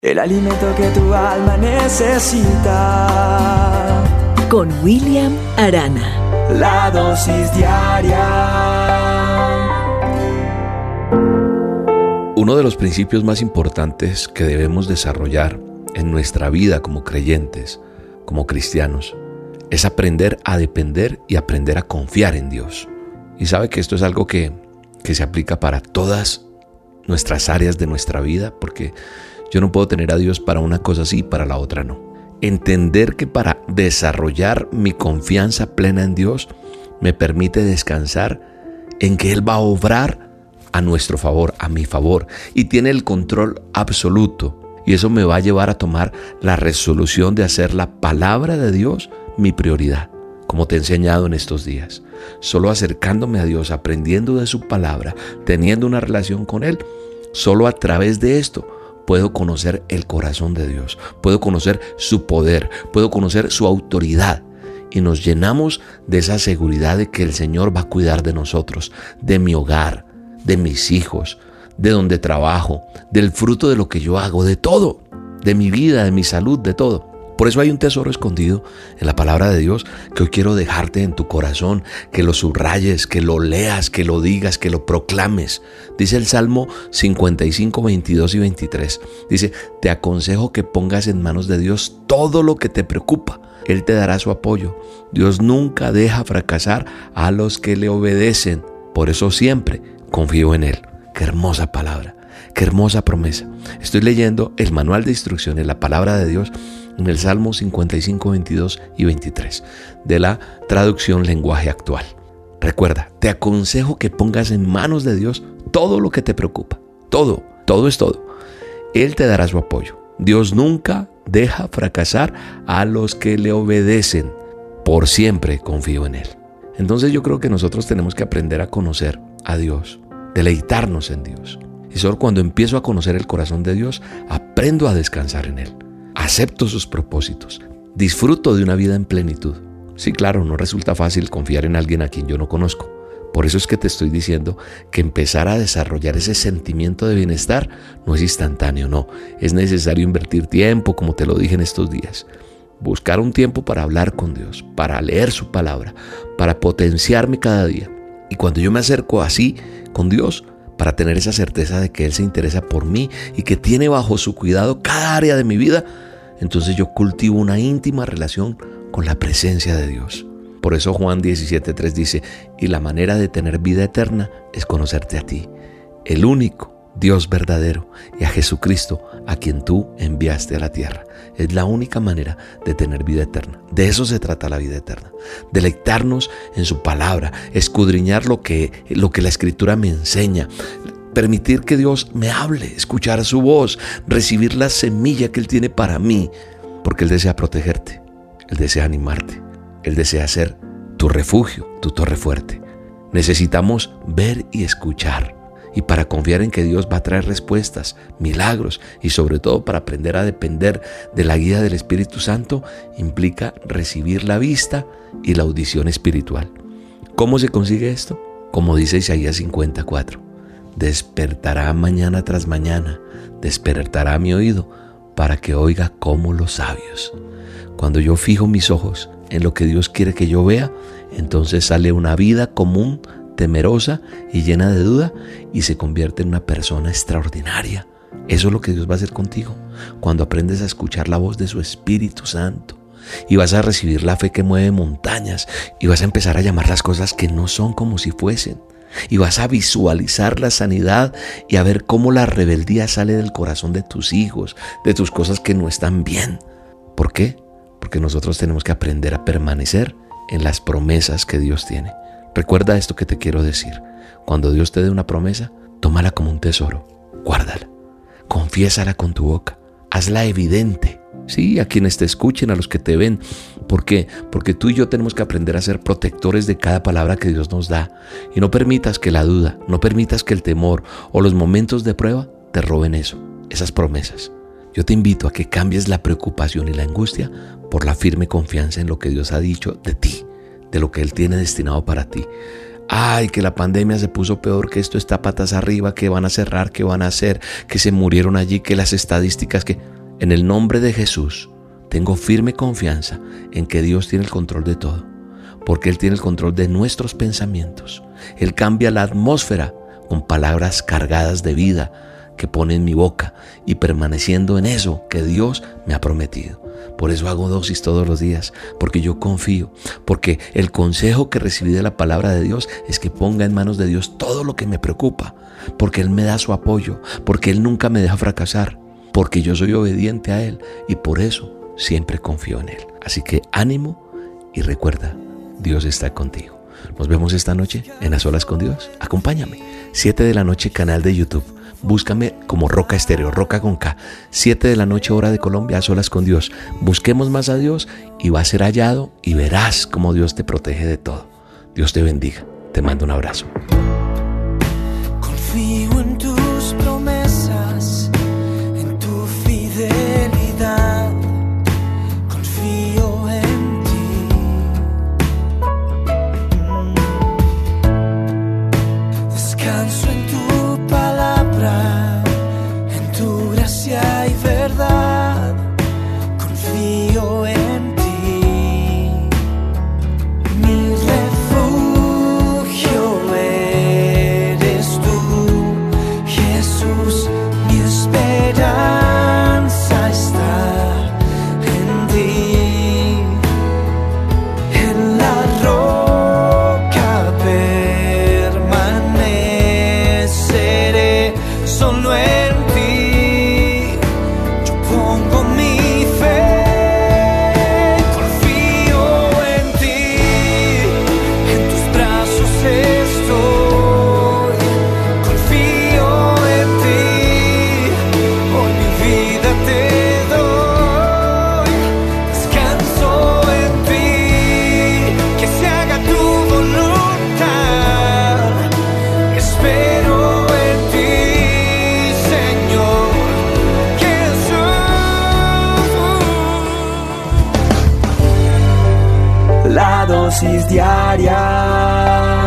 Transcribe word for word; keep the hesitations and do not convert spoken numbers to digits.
El alimento que tu alma necesita. Con William Arana. La dosis diaria. Uno de los principios más importantes que debemos desarrollar en nuestra vida como creyentes, como cristianos, es aprender a depender y aprender a confiar en Dios. Y sabe que esto es algo que, que se aplica para todas nuestras áreas de nuestra vida, porque yo no puedo tener a Dios para una cosa sí y para la otra no. Entender que para desarrollar mi confianza plena en Dios me permite descansar en que Él va a obrar a nuestro favor, a mi favor, y tiene el control absoluto. Y eso me va a llevar a tomar la resolución de hacer la palabra de Dios mi prioridad, como te he enseñado en estos días. Solo acercándome a Dios, aprendiendo de su palabra, teniendo una relación con Él, solo a través de esto puedo conocer el corazón de Dios, puedo conocer su poder, puedo conocer su autoridad. Y nos llenamos de esa seguridad de que el Señor va a cuidar de nosotros, de mi hogar, de mis hijos, de donde trabajo, del fruto de lo que yo hago, de todo, de mi vida, de mi salud, de todo. Por eso hay un tesoro escondido en la palabra de Dios que hoy quiero dejarte en tu corazón, que lo subrayes, que lo leas, que lo digas, que lo proclames. Dice el Salmo cincuenta y cinco, veintidós y veintitrés. Dice, te aconsejo que pongas en manos de Dios todo lo que te preocupa. Él te dará su apoyo. Dios nunca deja fracasar a los que le obedecen. Por eso siempre confío en Él. Qué hermosa palabra, qué hermosa promesa. Estoy leyendo el manual de instrucciones, la palabra de Dios, en el Salmo cincuenta y cinco, veintidós y veintitrés, de la traducción lenguaje actual. Recuerda, te aconsejo que pongas en manos de Dios todo lo que te preocupa. Todo, todo es todo. Él te dará su apoyo. Dios nunca deja fracasar a los que le obedecen. Por siempre confío en Él. Entonces yo creo que nosotros tenemos que aprender a conocer a Dios, deleitarnos en Dios. Y solo cuando empiezo a conocer el corazón de Dios, aprendo a descansar en Él. Acepto sus propósitos. Disfruto de una vida en plenitud. Sí, claro, no resulta fácil confiar en alguien a quien yo no conozco. Por eso es que te estoy diciendo que empezar a desarrollar ese sentimiento de bienestar no es instantáneo, no. Es necesario invertir tiempo, como te lo dije en estos días. Buscar un tiempo para hablar con Dios, para leer su palabra, para potenciarme cada día. Y cuando yo me acerco así con Dios, para tener esa certeza de que Él se interesa por mí y que tiene bajo su cuidado cada área de mi vida, entonces yo cultivo una íntima relación con la presencia de Dios. Por eso Juan diecisiete tres dice, y la manera de tener vida eterna es conocerte a ti, el único Dios verdadero, y a Jesucristo, a quien tú enviaste a la tierra. Es la única manera de tener vida eterna. De eso se trata la vida eterna. Deleitarnos en su palabra, escudriñar lo que, lo que la Escritura me enseña, permitir que Dios me hable, escuchar su voz, recibir la semilla que Él tiene para mí, porque Él desea protegerte, Él desea animarte, Él desea ser tu refugio, tu torre fuerte. Necesitamos ver y escuchar. Y para confiar en que Dios va a traer respuestas, milagros y sobre todo para aprender a depender de la guía del Espíritu Santo, implica recibir la vista y la audición espiritual. ¿Cómo se consigue esto? Como dice Isaías cincuenta y cuatro, despertará mañana tras mañana, despertará mi oído para que oiga como los sabios. Cuando yo fijo mis ojos en lo que Dios quiere que yo vea, entonces sale una vida común, temerosa y llena de duda, y se convierte en una persona extraordinaria. Eso es lo que Dios va a hacer contigo cuando aprendes a escuchar la voz de su Espíritu Santo, y vas a recibir la fe que mueve montañas, y vas a empezar a llamar las cosas que no son como si fuesen, y vas a visualizar la sanidad y a ver cómo la rebeldía sale del corazón de tus hijos, de tus cosas que no están bien. ¿Por qué? Porque nosotros tenemos que aprender a permanecer en las promesas que Dios tiene. Recuerda esto que te quiero decir. Cuando Dios te dé una promesa, tómala como un tesoro, guárdala, confiésala con tu boca, hazla evidente. Sí, a quienes te escuchen, a los que te ven. ¿Por qué? Porque tú y yo tenemos que aprender a ser protectores de cada palabra que Dios nos da. Y no permitas que la duda, no permitas que el temor o los momentos de prueba te roben eso, esas promesas. Yo te invito a que cambies la preocupación y la angustia por la firme confianza en lo que Dios ha dicho de ti, de lo que Él tiene destinado para ti. Ay, que la pandemia se puso peor, que esto está patas arriba, que van a cerrar, que van a hacer, que se murieron allí, que las estadísticas, que... En el nombre de Jesús, tengo firme confianza en que Dios tiene el control de todo, porque Él tiene el control de nuestros pensamientos. Él cambia la atmósfera con palabras cargadas de vida que pone en mi boca y permaneciendo en eso que Dios me ha prometido. Por eso hago dosis todos los días, porque yo confío, porque el consejo que recibí de la palabra de Dios es que ponga en manos de Dios todo lo que me preocupa, porque Él me da su apoyo, porque Él nunca me deja fracasar, porque yo soy obediente a Él y por eso siempre confío en Él. Así que ánimo y recuerda, Dios está contigo. Nos vemos esta noche en A Solas con Dios. Acompáñame, siete de la noche, canal de YouTube. Búscame como Roca Estéreo, Roca con K. siete de la noche, hora de Colombia, A Solas con Dios. Busquemos más a Dios y va a ser hallado y verás cómo Dios te protege de todo. Dios te bendiga. Te mando un abrazo. Confío en tus promesas, en tu fidelidad. Confío en ti. Descanso en tu palabra, en tu gracia y verdad. Confío en ti. Mi refugio eres tú, Jesús. Mi esperanza está en ti. En la roca permaneceré, solo en ti yo pongo mi fe. Confío en ti, en tus brazos estoy. Confío en ti, hoy mi vida te doy. Descanso en ti, que se haga tu voluntad. Espero en ti, Señor Jesús. La dosis diaria